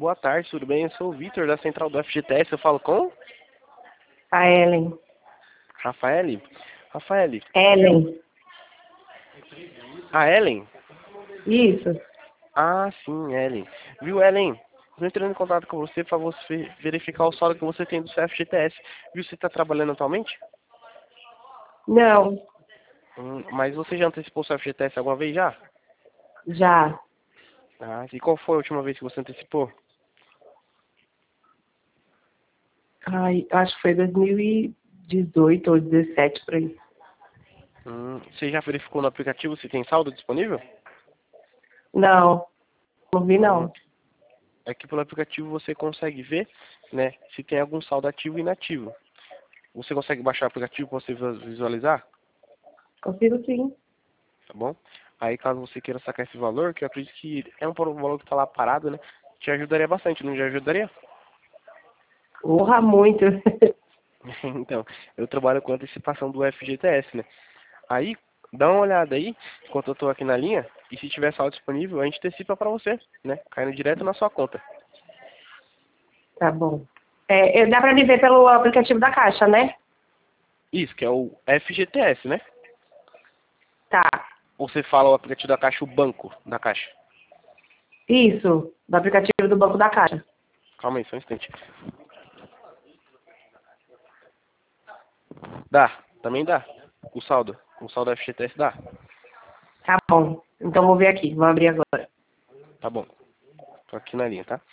Boa tarde, tudo bem? Eu sou o Vitor, da Central do FGTS. Eu falo com A Ellen. Rafael. Rafael, Ellen. a Ellen? Isso. Ah, sim, Ellen. Viu, Ellen? Estou entrando em contato com você para você verificar o saldo que você tem do seu FGTS. Viu, você está trabalhando atualmente? Não. Mas você já antecipou o seu FGTS alguma vez já? Já. Ah, e qual foi a última vez que você antecipou? Ai, acho que foi 2018 ou 2017 por aí. Você já verificou no aplicativo se tem saldo disponível? Não. Não vi, Hum, não. É que pelo aplicativo você consegue ver, né, se tem algum saldo ativo e inativo. Você consegue baixar o aplicativo para você visualizar? Consigo sim. Tá bom? Aí caso você queira sacar esse valor, que eu acredito que é um valor que está lá parado, né? Te ajudaria bastante, não te ajudaria? Honra muito. Então, eu trabalho com antecipação do FGTS, né? Aí, dá uma olhada aí, enquanto eu tô aqui na linha, e se tiver saldo disponível, a gente antecipa para você, né? Caindo direto na sua conta. Tá bom. Dá pra me ver pelo aplicativo da Caixa, né? Isso, que é o FGTS, né? Tá. Ou você fala o aplicativo da Caixa, o banco da Caixa? Isso. Do aplicativo do Banco da Caixa. Calma aí, só um instante. Dá, também dá. O saldo FGTS dá. Tá bom. Então vou ver aqui. Vou abrir agora. Tá bom. Tô aqui na linha, tá?